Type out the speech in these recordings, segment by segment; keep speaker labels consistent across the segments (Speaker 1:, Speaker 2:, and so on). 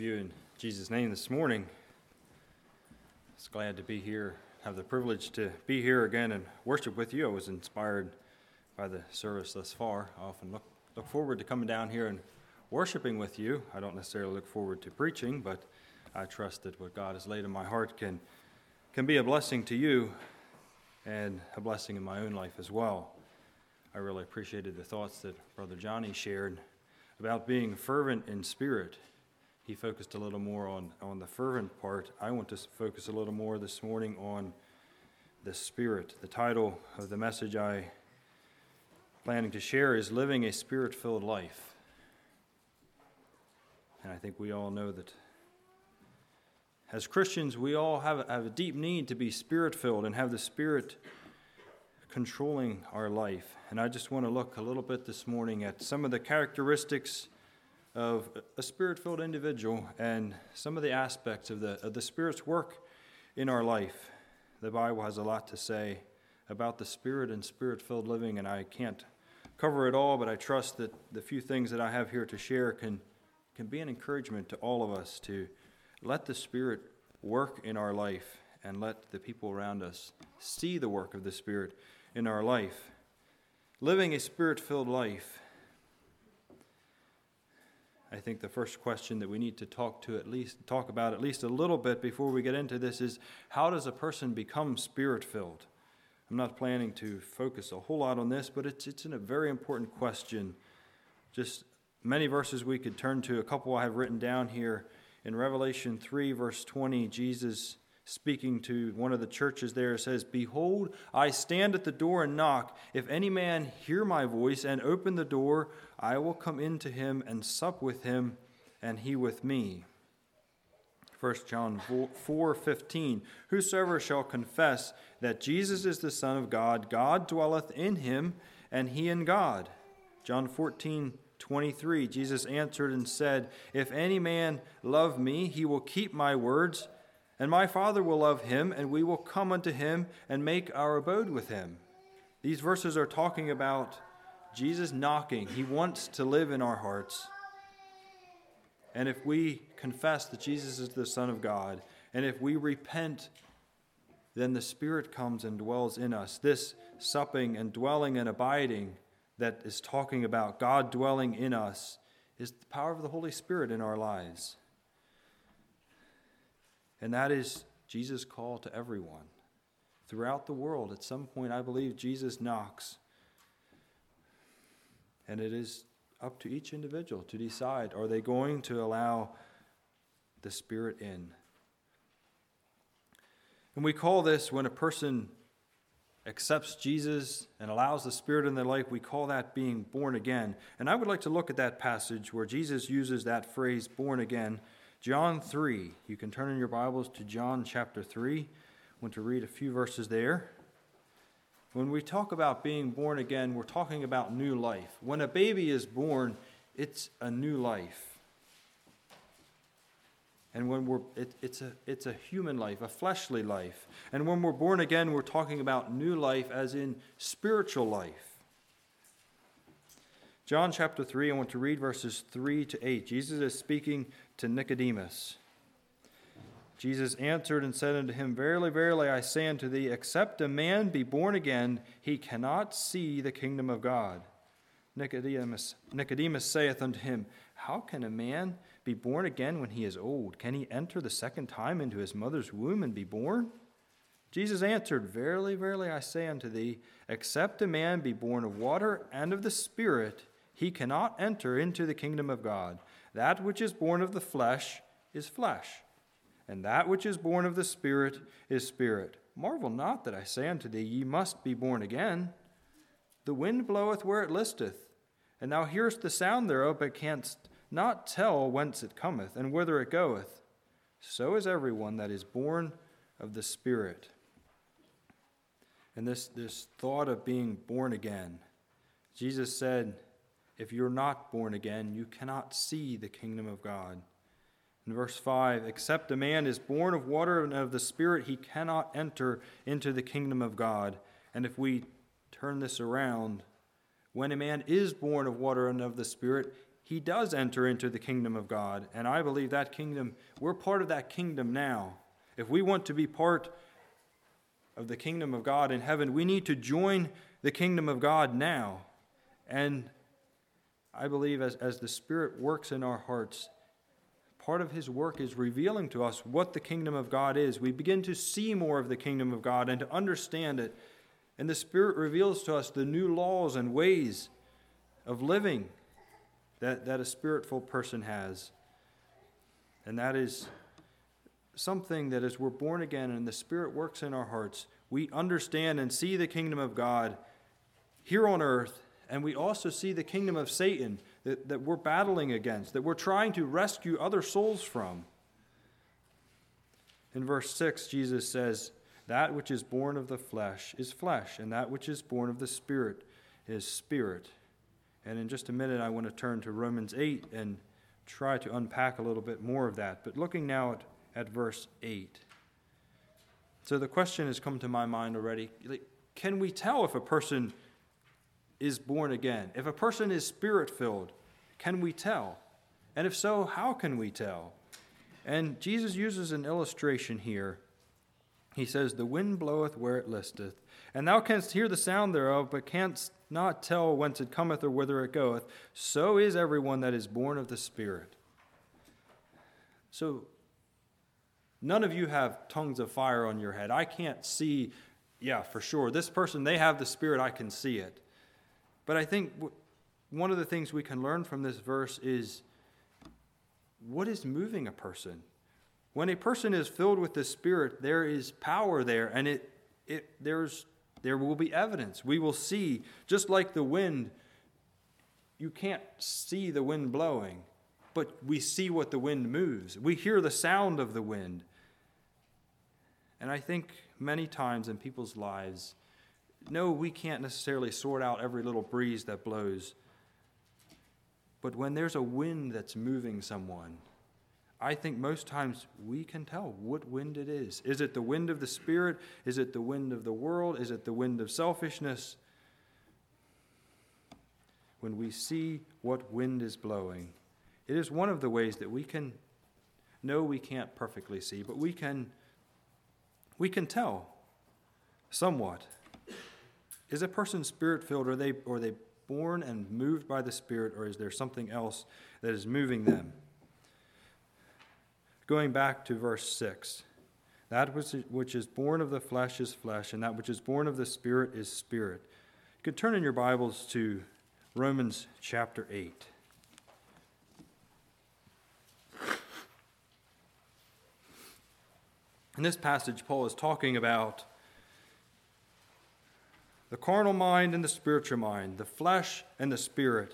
Speaker 1: You in Jesus' name this morning. Just glad to be here, have the privilege to be here again and worship with you. I was inspired by the service thus far. I often look forward to coming down here and worshiping with you. I don't necessarily look forward to preaching, but I trust that what God has laid in my heart can be a blessing to you and a blessing in my own life as well. I really appreciated the thoughts that Brother Johnny shared about being fervent in spirit. He focused a little more on the fervent part. I want to focus a little more this morning on the Spirit. The title of the message I'm planning to share is Living a Spirit-Filled Life. And I think we all know that as Christians, we all have a deep need to be Spirit-filled and have the Spirit controlling our life. And I just want to look a little bit this morning at some of the characteristics of a Spirit-filled individual and some of the aspects of the Spirit's work in our life. The Bible has a lot to say about the Spirit and Spirit-filled living, and I can't cover it all, but I trust that the few things that I have here to share can be an encouragement to all of us to let the Spirit work in our life and let the people around us see the work of the Spirit in our life. Living a Spirit-filled life. I think the first question that we need to talk about at least a little bit before we get into this is, how does a person become Spirit-filled? I'm not planning to focus a whole lot on this, but it's a very important question. Just many verses we could turn to. A couple I have written down here. In Revelation 3, verse 20, Jesus speaking to one of the churches there says, "Behold, I stand at the door and knock. If any man hear my voice and open the door, I will come into him and sup with him, and he with me." 1 John 4:15, "Whosoever shall confess that Jesus is the Son of God, God dwelleth in him, and he in God." John 14:23, Jesus answered and said, "If any man love me, he will keep my words, and my Father will love him, and we will come unto him and make our abode with him." These verses are talking about Jesus knocking. He wants to live in our hearts. And if we confess that Jesus is the Son of God, and if we repent, then the Spirit comes and dwells in us. This supping and dwelling and abiding that is talking about God dwelling in us is the power of the Holy Spirit in our lives. And that is Jesus' call to everyone. Throughout the world, at some point, I believe Jesus knocks. And it is up to each individual to decide, are they going to allow the Spirit in? And we call this, when a person accepts Jesus and allows the Spirit in their life, we call that being born again. And I would like to look at that passage where Jesus uses that phrase, born again. John 3. You can turn in your Bibles to John chapter 3. I want to read a few verses there. When we talk about being born again, we're talking about new life. When a baby is born, it's a new life. And when it's a human life, a fleshly life. And when we're born again, we're talking about new life as in spiritual life. John chapter 3, I want to read verses 3 to 8. Jesus is speaking to Nicodemus. Jesus answered and said unto him, "Verily, verily, I say unto thee, except a man be born again, he cannot see the kingdom of God." Nicodemus saith unto him, "How can a man be born again when he is old? Can he enter the second time into his mother's womb and be born?" Jesus answered, "Verily, verily, I say unto thee, except a man be born of water and of the Spirit, he cannot enter into the kingdom of God. That which is born of the flesh is flesh, and that which is born of the Spirit is spirit. Marvel not that I say unto thee, ye must be born again. The wind bloweth where it listeth, and thou hearest the sound thereof, but canst not tell whence it cometh, and whither it goeth. So is everyone that is born of the Spirit." And this thought of being born again, Jesus said, if you're not born again, you cannot see the kingdom of God. In verse 5, "Except a man is born of water and of the Spirit, he cannot enter into the kingdom of God." And if we turn this around, when a man is born of water and of the Spirit, he does enter into the kingdom of God. And I believe that kingdom, we're part of that kingdom now. If we want to be part of the kingdom of God in heaven, we need to join the kingdom of God now. And I believe as the Spirit works in our hearts, part of his work is revealing to us what the kingdom of God is. We begin to see more of the kingdom of God and to understand it. And the Spirit reveals to us the new laws and ways of living that a spirit-filled person has. And that is something that as we're born again and the Spirit works in our hearts, we understand and see the kingdom of God here on earth, and we also see the kingdom of Satan that we're battling against, that we're trying to rescue other souls from. In verse 6, Jesus says, "That which is born of the flesh is flesh, and that which is born of the Spirit is spirit." And in just a minute, I want to turn to Romans 8 and try to unpack a little bit more of that. But looking now at verse 8. So the question has come to my mind already. Can we tell if a person is born again? If a person is spirit-filled, can we tell? And if so, how can we tell? And Jesus uses an illustration here. He says, "The wind bloweth where it listeth, and thou canst hear the sound thereof, but canst not tell whence it cometh or whither it goeth. So is everyone that is born of the Spirit." So, none of you have tongues of fire on your head. I can't see, for sure, this person, they have the Spirit, I can see it. But I think one of the things we can learn from this verse is what is moving a person. When a person is filled with the Spirit, there is power there, and there will be evidence. We will see, just like the wind, you can't see the wind blowing, but we see what the wind moves. We hear the sound of the wind. And I think many times in people's lives, no, we can't necessarily sort out every little breeze that blows. But when there's a wind that's moving someone, I think most times we can tell what wind it is. Is it the wind of the Spirit? Is it the wind of the world? Is it the wind of selfishness? When we see what wind is blowing, it is one of the ways that we can know we can't perfectly see, but we can tell somewhat. Is a person Spirit-filled? Are they born and moved by the Spirit, or is there something else that is moving them? Going back to verse 6, "That which is born of the flesh is flesh, and that which is born of the Spirit is spirit." You could turn in your Bibles to Romans chapter 8. In this passage, Paul is talking about the carnal mind and the spiritual mind, the flesh and the spirit.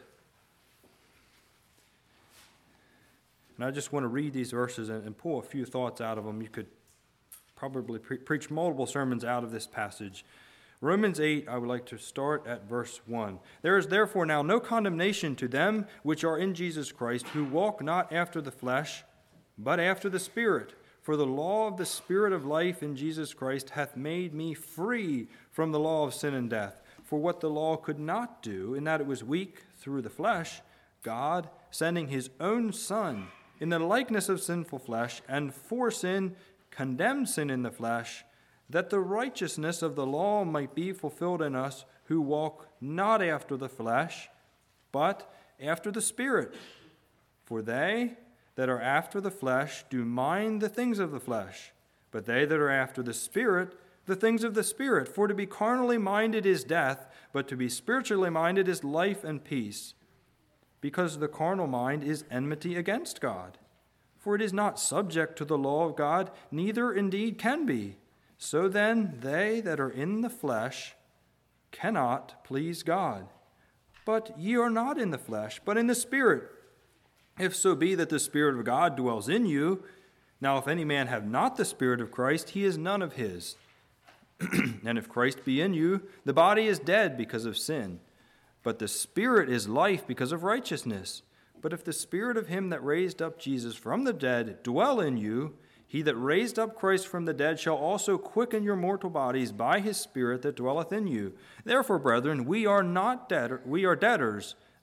Speaker 1: And I just want to read these verses and pull a few thoughts out of them. You could probably preach multiple sermons out of this passage. Romans 8, I would like to start at verse 1. "There is therefore now no condemnation to them which are in Jesus Christ, who walk not after the flesh, but after the Spirit. For the law of the Spirit of life in Jesus Christ hath made me free from the law of sin and death. For what the law could not do, in that it was weak through the flesh, God, sending his own Son in the likeness of sinful flesh, and for sin, condemned sin in the flesh, that the righteousness of the law might be fulfilled in us who walk not after the flesh, but after the Spirit. For they that are after the flesh do mind the things of the flesh, but they that are after the Spirit, the things of the Spirit. For to be carnally minded is death, but to be spiritually minded is life and peace. Because the carnal mind is enmity against God. For it is not subject to the law of God, neither indeed can be. So then they that are in the flesh cannot please God. But ye are not in the flesh, but in the Spirit, if so be that the Spirit of God dwells in you. Now if any man have not the Spirit of Christ, he is none of his. And if Christ be in you, the body is dead because of sin, but the Spirit is life because of righteousness. But if the Spirit of him that raised up Jesus from the dead dwell in you, he that raised up Christ from the dead shall also quicken your mortal bodies by his Spirit that dwelleth in you. Therefore, brethren, we are debtors,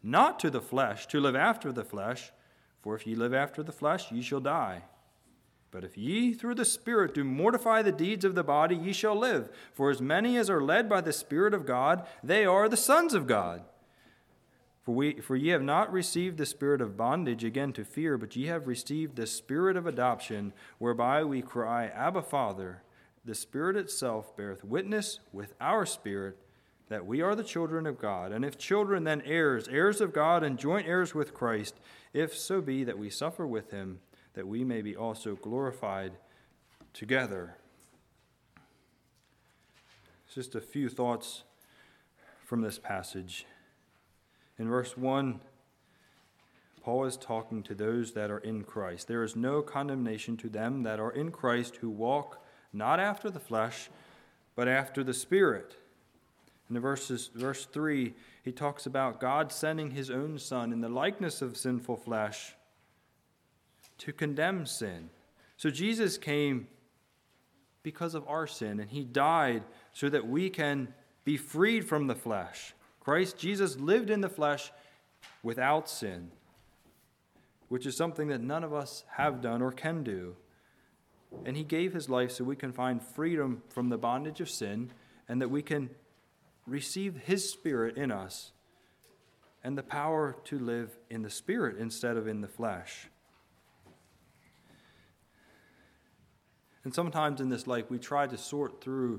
Speaker 1: not to the flesh, to live after the flesh. For if ye live after the flesh, ye shall die. But if ye through the Spirit do mortify the deeds of the body, ye shall live. For as many as are led by the Spirit of God, they are the sons of God. For ye have not received the spirit of bondage again to fear, but ye have received the Spirit of adoption, whereby we cry, Abba, Father. The Spirit itself beareth witness with our spirit that we are the children of God. And if children, then heirs, heirs of God, and joint heirs with Christ, if so be that we suffer with him, that we may be also glorified together. Just a few thoughts from this passage. In verse 1, Paul is talking to those that are in Christ. There is no condemnation to them that are in Christ, who walk not after the flesh, but after the Spirit. In verse 3, he talks about God sending his own Son in the likeness of sinful flesh to condemn sin. So Jesus came because of our sin, and he died so that we can be freed from the flesh. Jesus lived in the flesh without sin, which is something that none of us have done or can do. And he gave his life so we can find freedom from the bondage of sin, and that we can receive his Spirit in us and the power to live in the Spirit instead of in the flesh. And sometimes in this life we try to sort through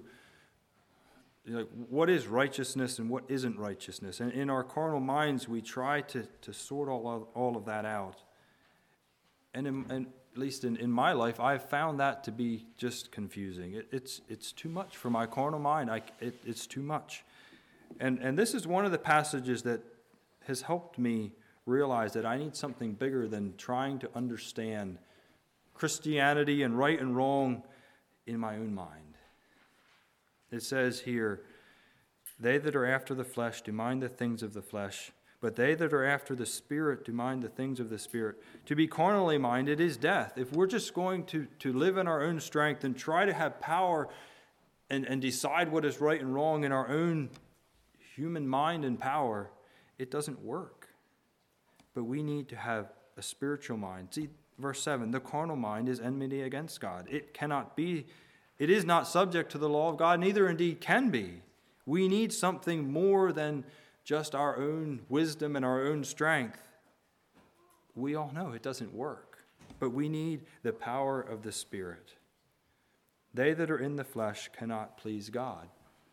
Speaker 1: what is righteousness and what isn't righteousness. And in our carnal minds we try to sort all of that out. And at least in my life, I've found that to be just confusing. It's too much for my carnal mind. It's too much. And this is one of the passages that has helped me realize that I need something bigger than trying to understand Christianity and right and wrong in my own mind. It says here, they that are after the flesh do mind the things of the flesh, but they that are after the Spirit do mind the things of the Spirit. To be carnally minded is death. If we're just going to live in our own strength and try to have power and decide what is right and wrong in our own human mind and power, it doesn't work. But we need to have a spiritual mind. See, verse 7, the carnal mind is enmity against God. It is not subject to the law of God, neither indeed can be. We need something more than just our own wisdom and our own strength. We all know it doesn't work, but we need the power of the Spirit. They that are in the flesh cannot please God.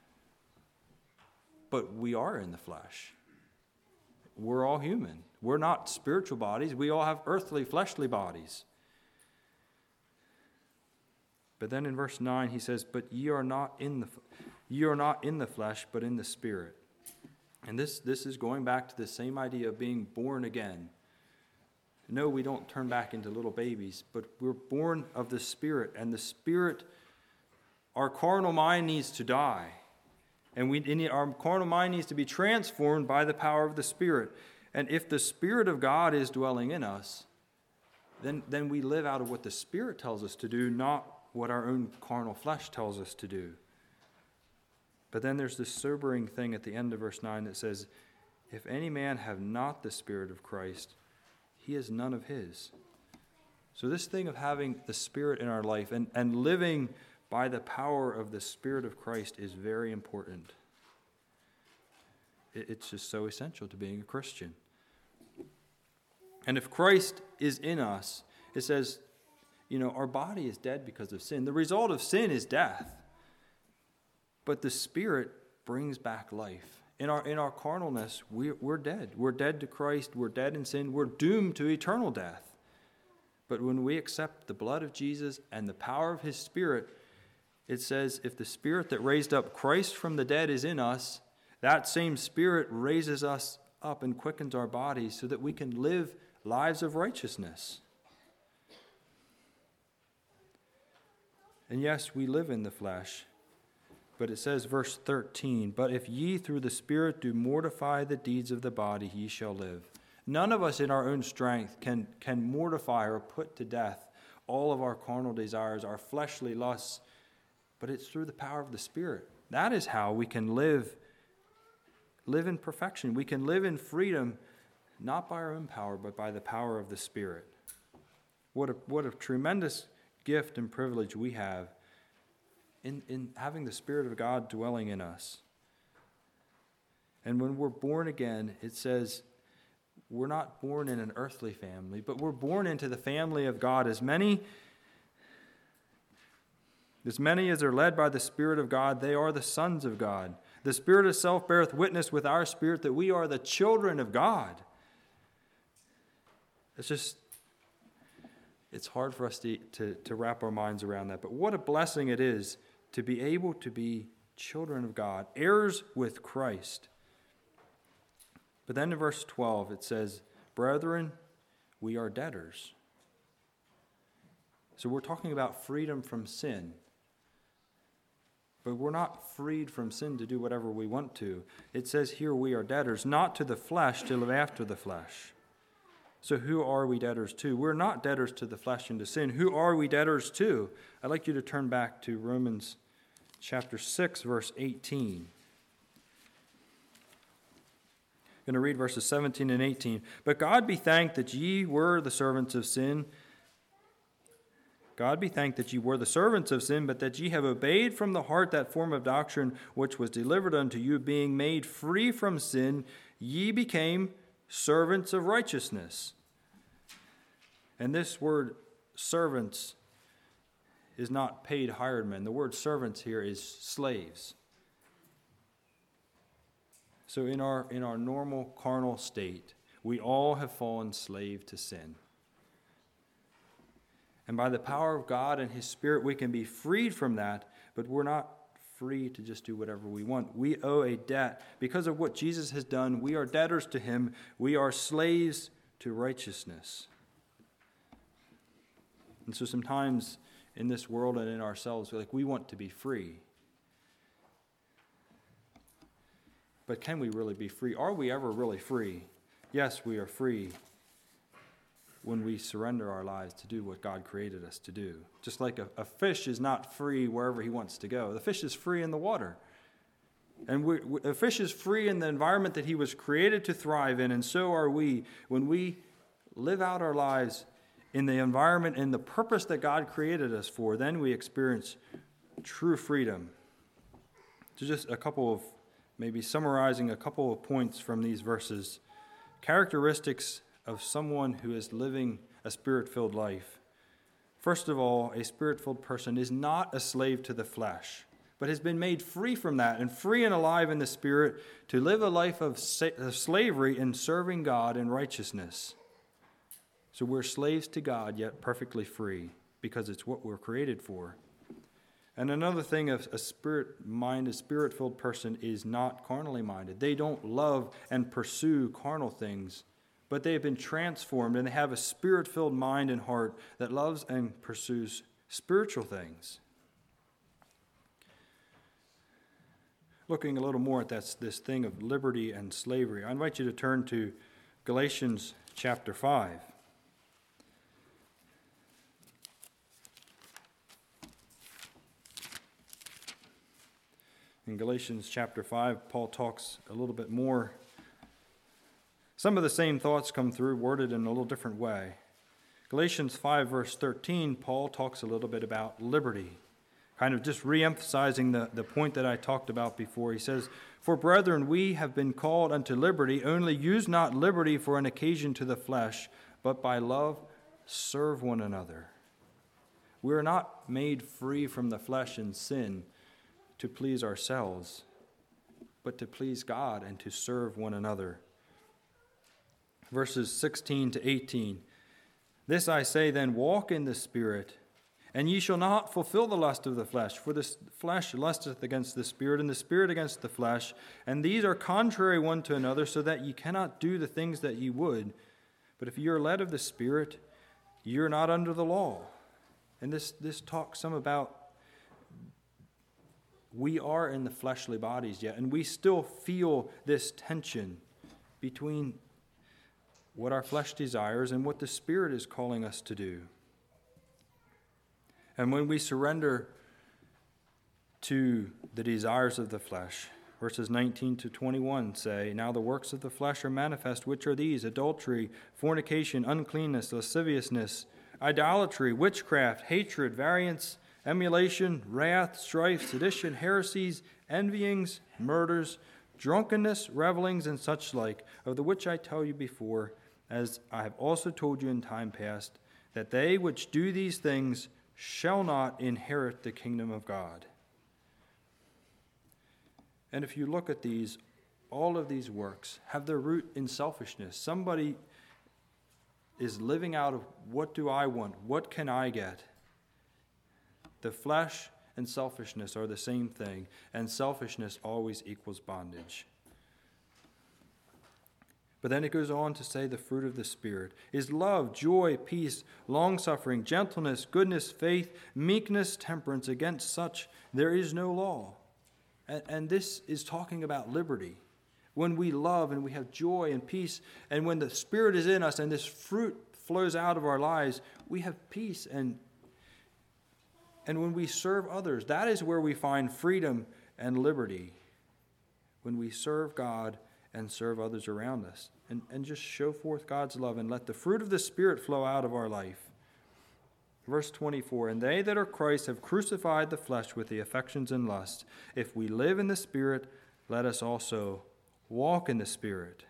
Speaker 1: But we are in the flesh. We're all human. We're not spiritual bodies. We all have earthly, fleshly bodies. But then in verse 9 he says, but ye are not in the flesh, but in the Spirit. And this is going back to the same idea of being born again. No, we don't turn back into little babies, but we're born of the Spirit. And the Spirit, our carnal mind needs to die. And our carnal mind needs to be transformed by the power of the Spirit. And if the Spirit of God is dwelling in us, then we live out of what the Spirit tells us to do, not what our own carnal flesh tells us to do. But then there's this sobering thing at the end of verse 9 that says, if any man have not the Spirit of Christ, he is none of his. So this thing of having the Spirit in our life and living by the power of the Spirit of Christ is very important. It's just so essential to being a Christian. And if Christ is in us, it says, our body is dead because of sin. The result of sin is death. But the Spirit brings back life. In our carnalness, we're dead. We're dead to Christ. We're dead in sin. We're doomed to eternal death. But when we accept the blood of Jesus and the power of his Spirit, it says, if the Spirit that raised up Christ from the dead is in us, that same Spirit raises us up and quickens our bodies so that we can live lives of righteousness. And yes, we live in the flesh. But it says, verse 13, but if ye through the Spirit do mortify the deeds of the body, ye shall live. None of us in our own strength can mortify or put to death all of our carnal desires, our fleshly lusts, but it's through the power of the Spirit. That is how we can live in perfection. We can live in freedom not by our own power, but by the power of the Spirit. What a tremendous gift and privilege we have in having the Spirit of God dwelling in us. And when we're born again, it says we're not born in an earthly family, but we're born into the family of God. As many as are led by the Spirit of God, they are the sons of God. The Spirit itself beareth witness with our spirit that we are the children of God. It's hard for us to wrap our minds around that. But what a blessing it is to be able to be children of God, heirs with Christ. But then in verse 12 it says, "Brethren, we are debtors." So we're talking about freedom from sin. But we're not freed from sin to do whatever we want to. It says here we are debtors, not to the flesh, to live after the flesh. So who are we debtors to? We're not debtors to the flesh and to sin. Who are we debtors to? I'd like you to turn back to Romans chapter 6, verse 18. I'm going to read verses 17 and 18. "But God be thanked that ye were the servants of sin. God be thanked that ye were the servants of sin, but that ye have obeyed from the heart that form of doctrine which was delivered unto you, being made free from sin, ye became servants of righteousness." And this word servants is not paid hired men. The word servants here is slaves. So in our normal carnal state, we all have fallen slave to sin. And by the power of God and His Spirit, we can be freed from that, but we're not free to just do whatever we want. We owe a debt. Because of what Jesus has done, we are debtors to Him. We are slaves to righteousness. And so sometimes in this world and in ourselves, we want to be free. But can we really be free? Are we ever really free? Yes, we are free when we surrender our lives to do what God created us to do. Just like a fish is not free wherever he wants to go. The fish is free in the water. And a fish is free in the environment that he was created to thrive in, and so are we. When we live out our lives in the environment and the purpose that God created us for, then we experience true freedom. So just a couple of, maybe summarizing a couple of points from these verses. Characteristics of someone who is living a Spirit-filled life. First of all, a Spirit-filled person is not a slave to the flesh, but has been made free from that and free and alive in the Spirit to live a life of slavery in serving God in righteousness. So we're slaves to God, yet perfectly free, because it's what we're created for. And another thing, a Spirit-filled person is not carnally minded. They don't love and pursue carnal things, but they have been transformed and they have a Spirit-filled mind and heart that loves and pursues spiritual things. Looking a little more at this thing of liberty and slavery, I invite you to turn to Galatians chapter 5. In Galatians chapter 5, Paul talks a little bit more. Some of the same thoughts come through, worded in a little different way. Galatians 5, verse 13, Paul talks a little bit about liberty, kind of just re-emphasizing the point that I talked about before. He says, "For brethren, we have been called unto liberty, only use not liberty for an occasion to the flesh, but by love serve one another." We are not made free from the flesh and sin to please ourselves, but to please God and to serve one another. Verses 16 to 18. "This I say then, walk in the Spirit, and ye shall not fulfill the lust of the flesh. For the flesh lusteth against the Spirit, and the Spirit against the flesh. And these are contrary one to another, so that ye cannot do the things that ye would. But if ye are led of the Spirit, ye are not under the law." And this talks some about we are in the fleshly bodies yet, and we still feel this tension between what our flesh desires and what the Spirit is calling us to do. And when we surrender to the desires of the flesh, Verses 19 to 21 say, "Now the works of the flesh are manifest, which are these: adultery, fornication, uncleanness, lasciviousness, idolatry, witchcraft, hatred, variance, emulation, wrath, strife, sedition, heresies, envyings, murders, drunkenness, revelings, and such like, of the which I tell you before, as I have also told you in time past, that they which do these things shall not inherit the kingdom of God." And if you look at these, all of these works have their root in selfishness. Somebody is living out of, what do I want? What can I get? The flesh and selfishness are the same thing, and selfishness always equals bondage. But then it goes on to say the fruit of the Spirit is love, joy, peace, long-suffering, gentleness, goodness, faith, meekness, temperance. Against such there is no law. And this is talking about liberty. When we love and we have joy and peace, and when the Spirit is in us and this fruit flows out of our lives, we have peace. And when we serve others, that is where we find freedom and liberty. When we serve God and serve others around us, and just show forth God's love and let the fruit of the Spirit flow out of our life. Verse 24, "And they that are Christ have crucified the flesh with the affections and lusts. If we live in the Spirit, let us also walk in the Spirit."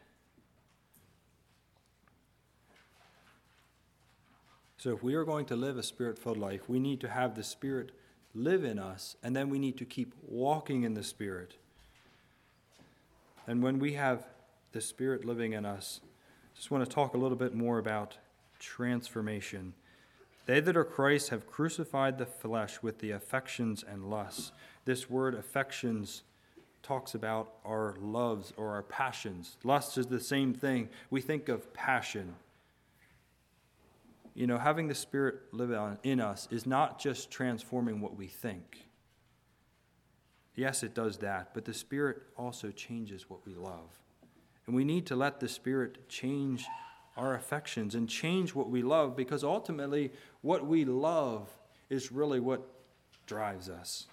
Speaker 1: So if we are going to live a Spirit-filled life, we need to have the Spirit live in us, and then we need to keep walking in the Spirit. And when we have the Spirit living in us, I just want to talk a little bit more about transformation. "They that are Christ have crucified the flesh with the affections and lusts." This word affections talks about our loves or our passions. Lust is the same thing. We think of passion. You know, having the Spirit live in us is not just transforming what we think. Yes, it does that, but the Spirit also changes what we love. And we need to let the Spirit change our affections and change what we love, because ultimately what we love is really what drives us.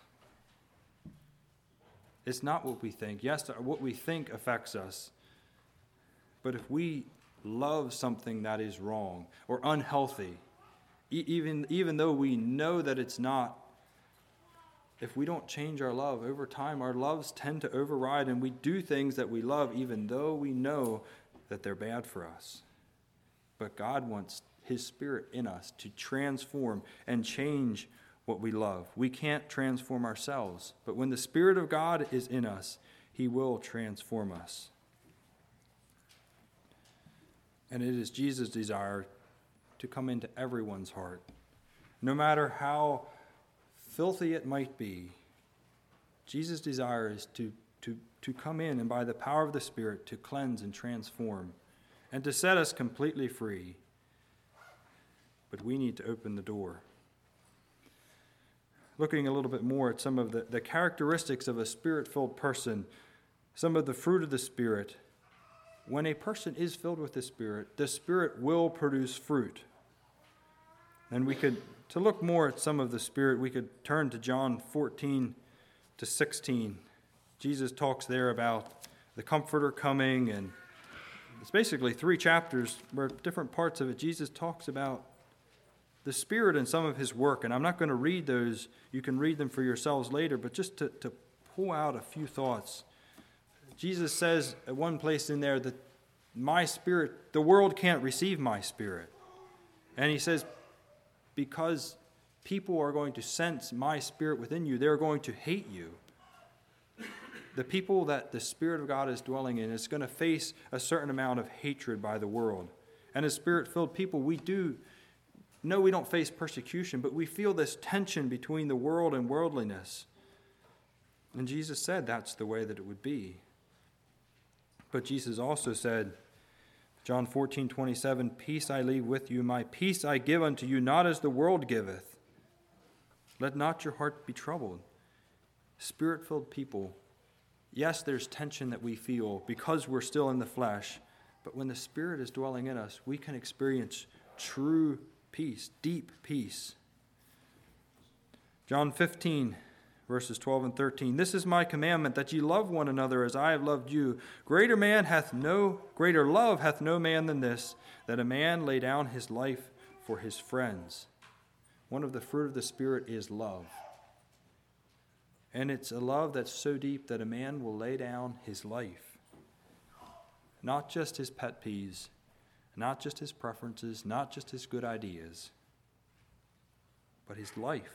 Speaker 1: It's not what we think. Yes, what we think affects us. But if we love something that is wrong or unhealthy, even though we know that it's not, if we don't change our love over time, our loves tend to override, and we do things that we love even though we know that they're bad for us. But God wants His Spirit in us to transform and change what we love. We can't transform ourselves, but when the Spirit of God is in us, He will transform us. And it is Jesus' desire to come into everyone's heart. No matter how filthy it might be, Jesus' desire is to come in and by the power of the Spirit to cleanse and transform and to set us completely free. But we need to open the door. Looking a little bit more at some of the characteristics of a Spirit-filled person, some of the fruit of the Spirit. When a person is filled with the Spirit will produce fruit. And to look more at some of the Spirit, we could turn to John 14 to 16. Jesus talks there about the Comforter coming, and it's basically 3 chapters where different parts of it, Jesus talks about the Spirit and some of His work. And I'm not going to read those. You can read them for yourselves later, but just to pull out a few thoughts. Jesus says at one place in there that my Spirit, the world can't receive my Spirit. And He says, because people are going to sense my Spirit within you, they're going to hate you. The people that the Spirit of God is dwelling in is going to face a certain amount of hatred by the world. And as Spirit-filled people, we don't face persecution, but we feel this tension between the world and worldliness. And Jesus said that's the way that it would be. But Jesus also said, John 14:27, "Peace I leave with you, my peace I give unto you, not as the world giveth. Let not your heart be troubled." Spirit-filled people, yes, there's tension that we feel because we're still in the flesh, but when the Spirit is dwelling in us, we can experience true peace, deep peace. John 15, verses 12 and 13. This is my commandment, that ye love one another as I have loved you. Greater love hath no man than this, that a man lay down his life for his friends. One of the fruit of the Spirit is love. And it's a love that's so deep that a man will lay down his life. Not just his pet peeves, not just his preferences, not just his good ideas, but his life.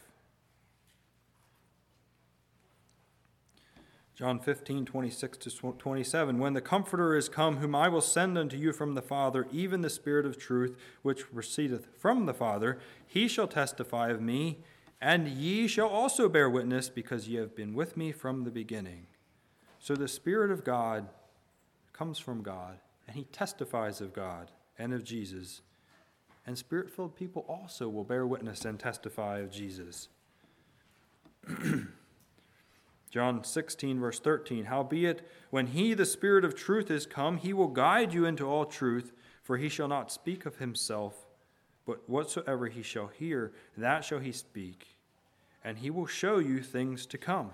Speaker 1: John 15:26-27, when the Comforter is come, whom I will send unto you from the Father, even the Spirit of truth, which proceedeth from the Father, he shall testify of me, and ye shall also bear witness, because ye have been with me from the beginning. So the Spirit of God comes from God, and he testifies of God and of Jesus. And Spirit-filled people also will bear witness and testify of Jesus. John 16, verse 13, howbeit, when he, the Spirit of truth, is come, he will guide you into all truth, for he shall not speak of himself, but whatsoever he shall hear, that shall he speak, and he will show you things to come.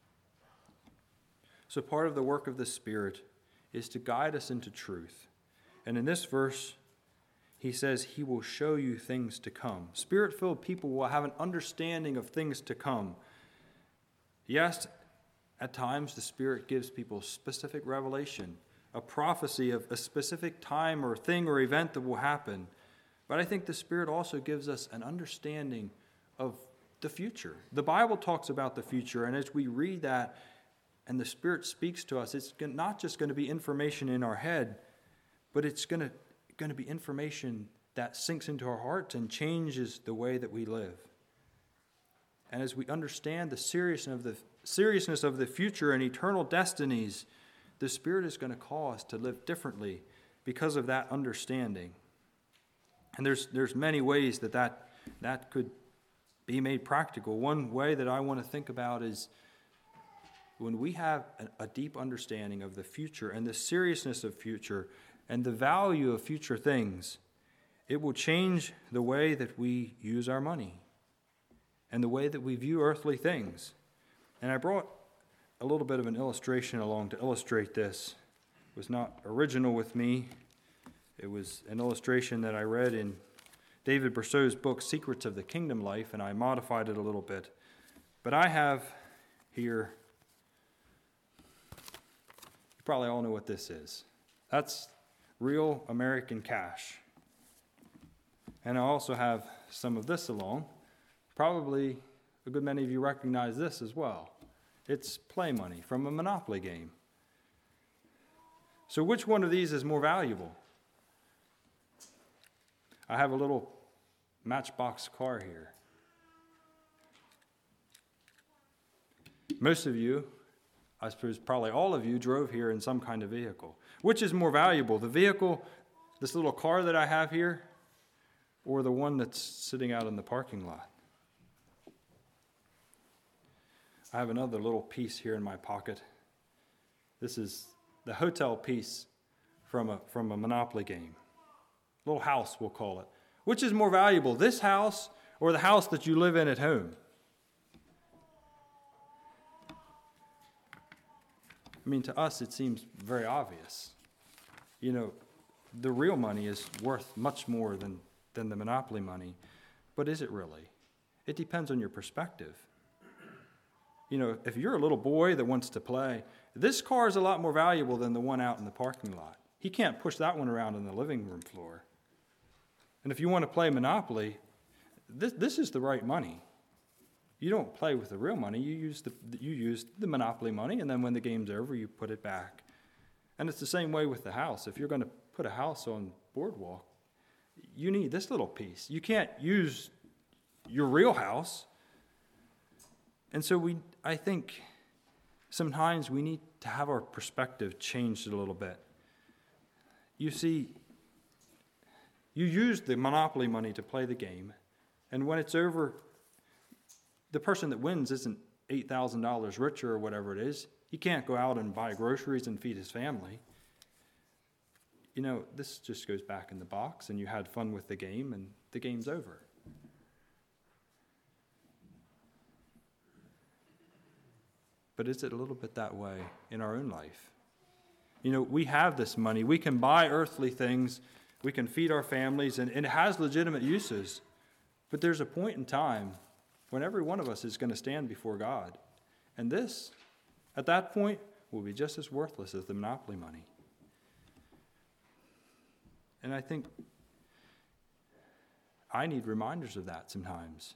Speaker 1: So part of the work of the Spirit is to guide us into truth. And in this verse, he says he will show you things to come. Spirit-filled people will have an understanding of things to come. Yes, at times the Spirit gives people specific revelation, a prophecy of a specific time or thing or event that will happen. But I think the Spirit also gives us an understanding of the future. The Bible talks about the future, and as we read that and the Spirit speaks to us, it's not just going to be information in our head, but it's going to be information that sinks into our hearts and changes the way that we live. And as we understand the seriousness of the future and eternal destinies, the Spirit is going to call us to live differently because of that understanding. And there's many ways that could be made practical. One way that I want to think about is when we have a deep understanding of the future and the seriousness of future and the value of future things, it will change the way that we use our money and the way that we view earthly things. And I brought a little bit of an illustration along to illustrate this. It was not original with me. It was an illustration that I read in David Brousseau's book, Secrets of the Kingdom Life, and I modified it a little bit. But I have here, you probably all know what this is. That's real American cash. And I also have some of this along. Probably a good many of you recognize this as well. It's play money from a Monopoly game. So which one of these is more valuable? I have a little Matchbox car here. Most of you, I suppose probably all of you, drove here in some kind of vehicle. Which is more valuable, the vehicle, this little car that I have here, or the one that's sitting out in the parking lot? I have another little piece here in my pocket. This is the hotel piece from a Monopoly game. Little house, we'll call it. Which is more valuable, this house or the house that you live in at home? I mean, to us, it seems very obvious. You know, the real money is worth much more than the Monopoly money. But is it really? It depends on your perspective. You know, if you're a little boy that wants to play, this car is a lot more valuable than the one out in the parking lot. He can't push that one around on the living room floor. And if you want to play Monopoly, this is the right money. You don't play with the real money. You use the Monopoly money, and then when the game's over, you put it back. And it's the same way with the house. If you're going to put a house on Boardwalk, you need this little piece. You can't use your real house. And so I think sometimes we need to have our perspective changed a little bit. You see, you use the Monopoly money to play the game, and when it's over, the person that wins isn't $8,000 richer or whatever it is. He can't go out and buy groceries and feed his family. You know, this just goes back in the box, and you had fun with the game, and the game's over. But is it a little bit that way in our own life? You know, we have this money. We can buy earthly things. We can feed our families, and it has legitimate uses. But there's a point in time when every one of us is going to stand before God. And this, at that point, will be just as worthless as the monopoly money. And I think I need reminders of that sometimes.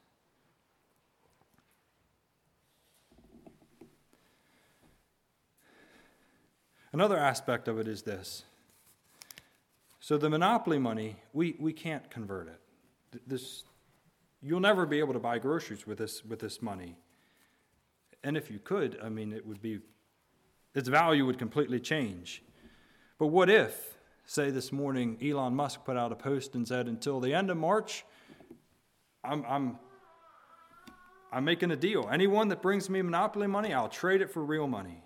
Speaker 1: Another aspect of it is this. So the monopoly money, we can't convert it. You'll never be able to buy groceries with this money. And if you could, I mean, its value would completely change. But what if, say this morning, Elon Musk put out a post and said, until the end of March, I'm making a deal. Anyone that brings me monopoly money, I'll trade it for real money.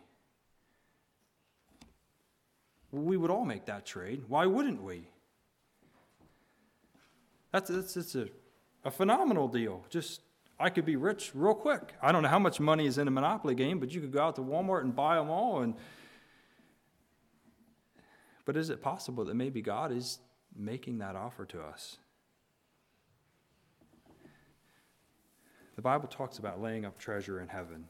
Speaker 1: We would all make that trade. Why wouldn't we? It's a phenomenal deal. I could be rich real quick. I don't know how much money is in a monopoly game, but you could go out to Walmart and buy them all. But is it possible that maybe God is making that offer to us? The Bible talks about laying up treasure in heaven.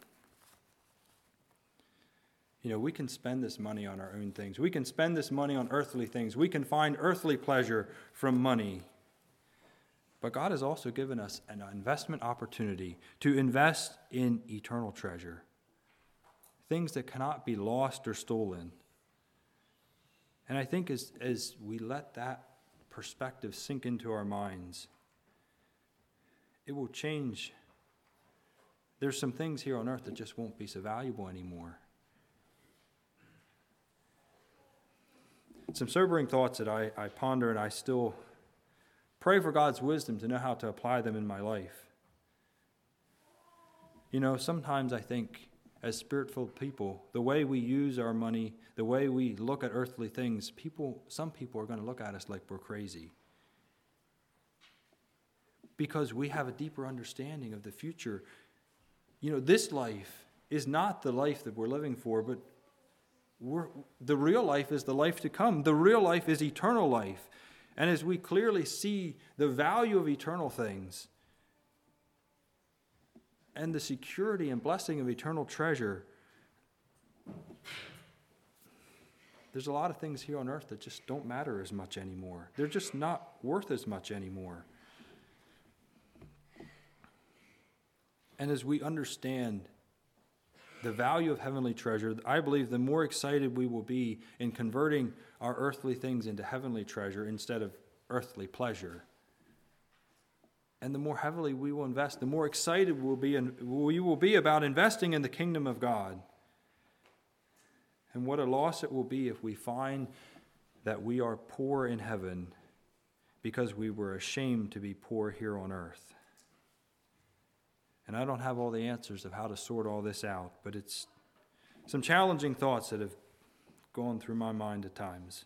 Speaker 1: You know, we can spend this money on our own things. We can spend this money on earthly things. We can find earthly pleasure from money. But God has also given us an investment opportunity to invest in eternal treasure, things that cannot be lost or stolen. And I think as we let that perspective sink into our minds, it will change. There's some things here on earth that just won't be so valuable anymore. Some sobering thoughts that I ponder, and I still pray for God's wisdom to know how to apply them in my life. You know, sometimes I think as spirit-filled people, the way we use our money, the way we look at earthly things, some people are going to look at us like we're crazy. Because we have a deeper understanding of the future. You know, this life is not the life that we're living for, but the real life is the life to come. The real life is eternal life. And as we clearly see the value of eternal things and the security and blessing of eternal treasure, there's a lot of things here on earth that just don't matter as much anymore. They're just not worth as much anymore. And as we understand the value of heavenly treasure, I believe the more excited we will be in converting our earthly things into heavenly treasure instead of earthly pleasure. And the more heavily we will invest, the more excited we will be about investing in the kingdom of God. And what a loss it will be if we find that we are poor in heaven because we were ashamed to be poor here on earth. And I don't have all the answers of how to sort all this out, but it's some challenging thoughts that have gone through my mind at times.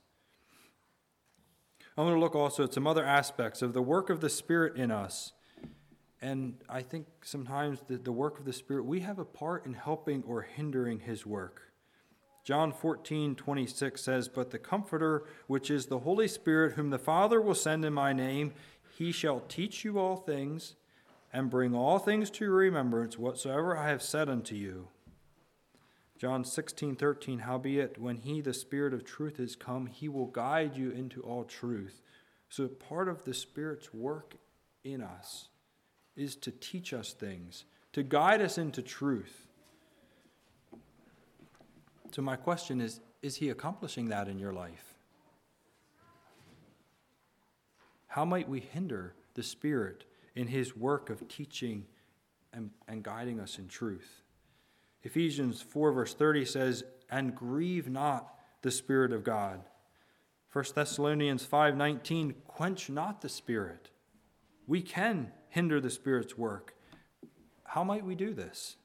Speaker 1: I want to look also at some other aspects of the work of the Spirit in us. And I think sometimes the work of the Spirit, we have a part in helping or hindering His work. John 14:26 says, "But the Comforter, which is the Holy Spirit, whom the Father will send in my name, He shall teach you all things, and bring all things to your remembrance, whatsoever I have said unto you." John 16:13, "Howbeit, when He, the Spirit of truth, is come, He will guide you into all truth." So part of the Spirit's work in us is to teach us things, to guide us into truth. So my question is He accomplishing that in your life? How might we hinder the Spirit in His work of teaching and guiding us in truth? Ephesians 4 verse 30 says, "And grieve not the Spirit of God." 1 Thessalonians 5:19, "Quench not the Spirit." We can hinder the Spirit's work. How might we do this?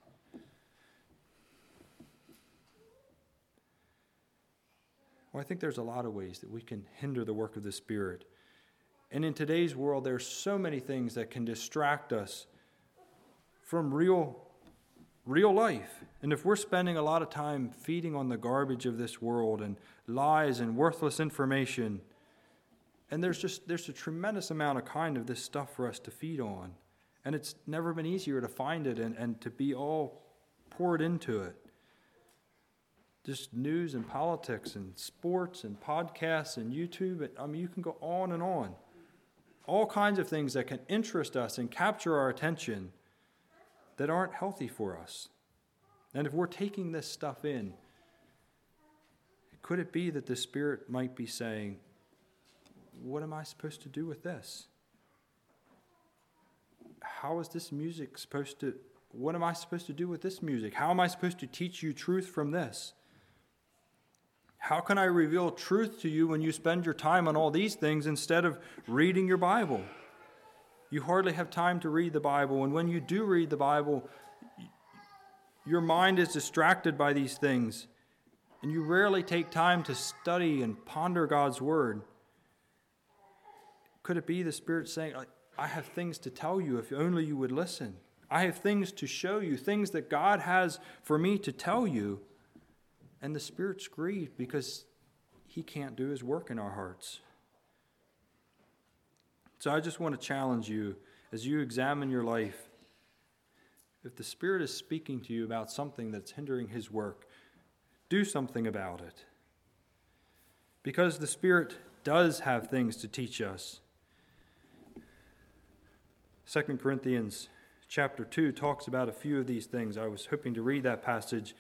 Speaker 1: Well, I think there's a lot of ways that we can hinder the work of the Spirit. And in today's world, there's so many things that can distract us from real real life. And if we're spending a lot of time feeding on the garbage of this world and lies and worthless information, and there's a tremendous amount of kind of this stuff for us to feed on. And it's never been easier to find it and to be all poured into it. Just news and politics and sports and podcasts and YouTube. You can go on and on. All kinds of things that can interest us and capture our attention that aren't healthy for us. And if we're taking this stuff in, could it be that the Spirit might be saying, what am I supposed to do with this? How is this music what am I supposed to do with this music? How am I supposed to teach you truth from this? How can I reveal truth to you when you spend your time on all these things instead of reading your Bible? You hardly have time to read the Bible, and when you do read the Bible, your mind is distracted by these things, and you rarely take time to study and ponder God's Word. Could it be the Spirit saying, I have things to tell you if only you would listen? I have things to show you, things that God has for me to tell you. And the Spirit's grieved because He can't do His work in our hearts. So I just want to challenge you as you examine your life. If the Spirit is speaking to you about something that's hindering His work, do something about it. Because the Spirit does have things to teach us. 2 Corinthians chapter 2 talks about a few of these things. I was hoping to read that passage.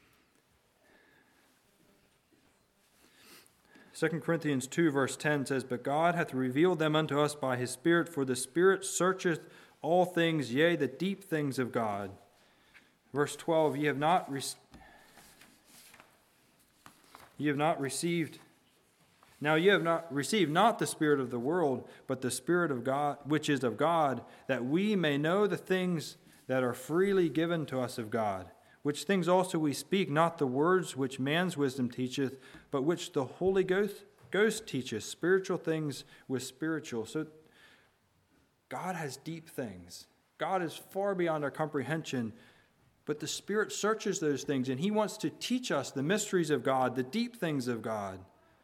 Speaker 1: 2 Corinthians 2 verse 10 says, But God hath revealed them unto us by His Spirit, for the Spirit searcheth all things, yea, the deep things of God. Verse 12, Ye have not received not the spirit of the world, but the Spirit of God, which is of God, that we may know the things that are freely given to us of God. Which things also we speak, not the words which man's wisdom teacheth, but which the Holy Ghost teacheth, spiritual things with spiritual. So God has deep things. God is far beyond our comprehension, but the Spirit searches those things, and He wants to teach us the mysteries of God, the deep things of God.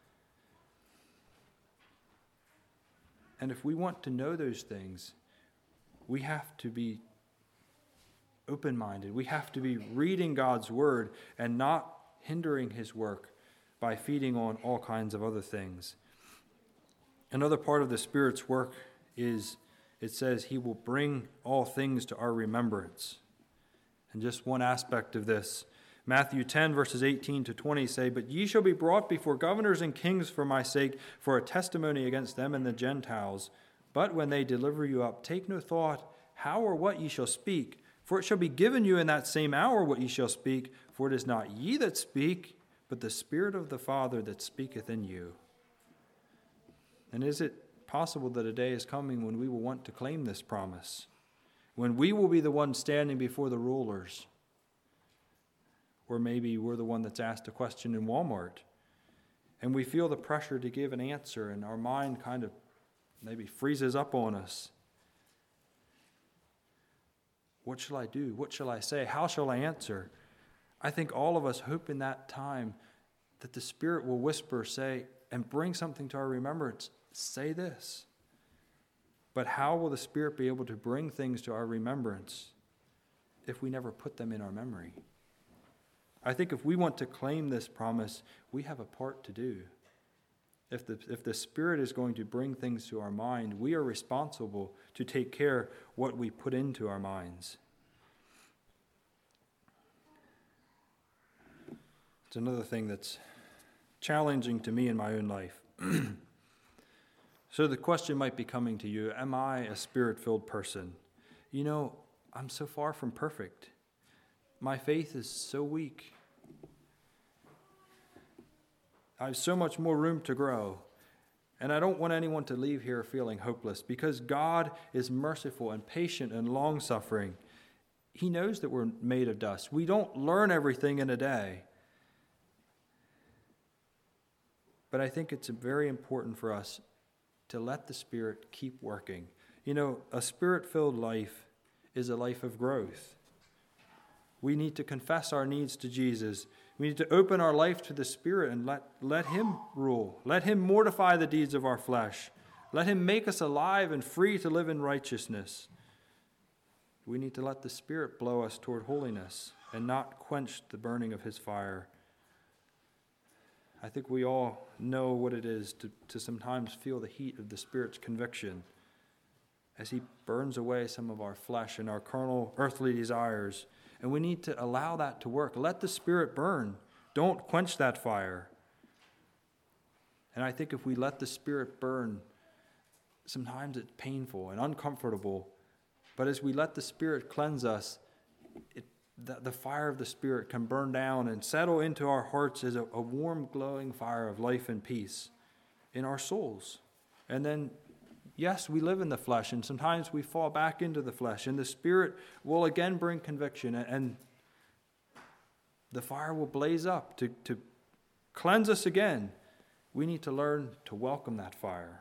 Speaker 1: And if we want to know those things, we have to be open-minded. We have to be reading God's Word and not hindering His work by feeding on all kinds of other things. Another part of the Spirit's work is, it says, He will bring all things to our remembrance. And just one aspect of this, Matthew 10, verses 18 to 20 say, But ye shall be brought before governors and kings for my sake, for a testimony against them and the Gentiles. But when they deliver you up, take no thought how or what ye shall speak, for it shall be given you in that same hour what ye shall speak, for it is not ye that speak, but the Spirit of the Father that speaketh in you. And is it possible that a day is coming when we will want to claim this promise? When we will be the one standing before the rulers? Or maybe we're the one that's asked a question in Walmart, and we feel the pressure to give an answer, and our mind kind of maybe freezes up on us. What shall I do? What shall I say? How shall I answer? I think all of us hope in that time that the Spirit will whisper, say, and bring something to our remembrance. Say this. But how will the Spirit be able to bring things to our remembrance if we never put them in our memory? I think if we want to claim this promise, we have a part to do. If the Spirit is going to bring things to our mind, we are responsible to take care what we put into our minds. It's another thing that's challenging to me in my own life. So the question might be coming to you, am I a Spirit-filled person? You know, I'm so far from perfect. My faith is so weak. I have so much more room to grow. And I don't want anyone to leave here feeling hopeless, because God is merciful and patient and long-suffering. He knows that we're made of dust. We don't learn everything in a day. But I think it's very important for us to let the Spirit keep working. You know, a Spirit-filled life is a life of growth. We need to confess our needs to Jesus. We need to open our life to the Spirit and let Him rule. Let Him mortify the deeds of our flesh. Let Him make us alive and free to live in righteousness. We need to let the Spirit blow us toward holiness and not quench the burning of His fire. I think we all know what it is to sometimes feel the heat of the Spirit's conviction as He burns away some of our flesh and our carnal, earthly desires. And we need to allow that to work. Let the Spirit burn. Don't quench that fire. And I think if we let the Spirit burn, sometimes it's painful and uncomfortable. But as we let the Spirit cleanse us, the fire of the Spirit can burn down and settle into our hearts as a warm, glowing fire of life and peace in our souls. And then, yes, we live in the flesh, and sometimes we fall back into the flesh, and the Spirit will again bring conviction, and the fire will blaze up to cleanse us again. We need to learn to welcome that fire.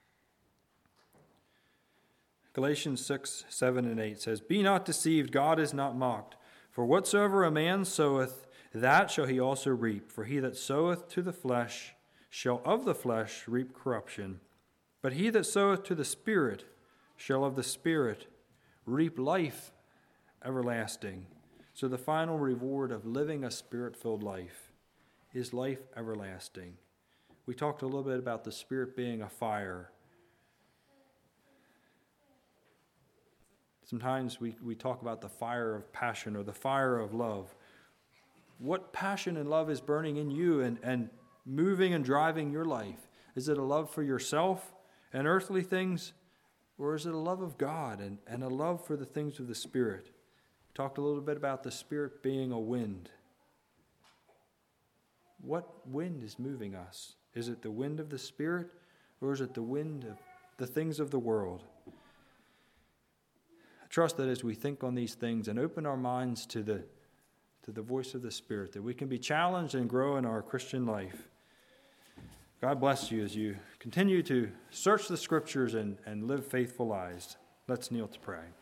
Speaker 1: Galatians 6, 7, and 8 says, "Be not deceived, God is not mocked. For whatsoever a man soweth, that shall he also reap. For he that soweth to the flesh shall of the flesh reap corruption. But he that soweth to the Spirit shall of the Spirit reap life everlasting." So the final reward of living a Spirit-filled life is life everlasting. We talked a little bit about the Spirit being a fire. Sometimes we talk about the fire of passion or the fire of love. What passion and love is burning in you and moving and driving your life? Is it a love for yourself and earthly things? Or is it a love of God and a love for the things of the Spirit? We talked a little bit about the Spirit being a wind. What wind is moving us? Is it the wind of the Spirit, or is it the wind of the things of the world? Trust that as we think on these things and open our minds to the voice of the Spirit, that we can be challenged and grow in our Christian life. God bless you as you continue to search the Scriptures and live faithful lives. Let's kneel to pray.